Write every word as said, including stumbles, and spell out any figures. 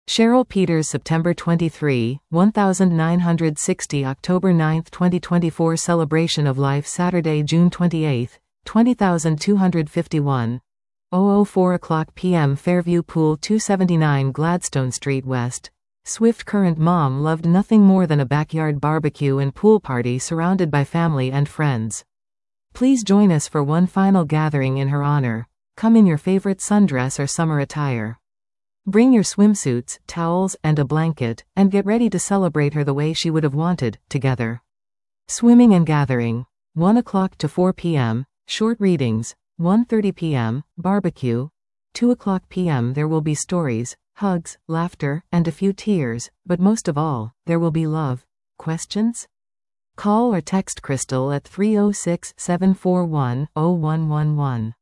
Cheryl Peters September twenty-third, nineteen sixty October ninth twenty twenty-four Celebration of Life Saturday, June twenty-eighth, twenty two hundred fifty-one. oh oh four o'clock p m Fairview Pool two seventy-nine Gladstone Street West. Swift Current Mom loved nothing more than a backyard barbecue and pool party surrounded by family and friends. Please join us for one final gathering in her honor. Come in your favorite sundress or summer attire. Bring your swimsuits, towels, and a blanket, and get ready to celebrate her the way she would have wanted, together. Swimming and gathering. one o'clock to four p m, short readings. one thirty p m, barbecue. two o'clock p m there will be stories, hugs, laughter, and a few tears, but most of all, there will be love. Questions? Call or text Crystal at three oh six, seven four one, oh one one one.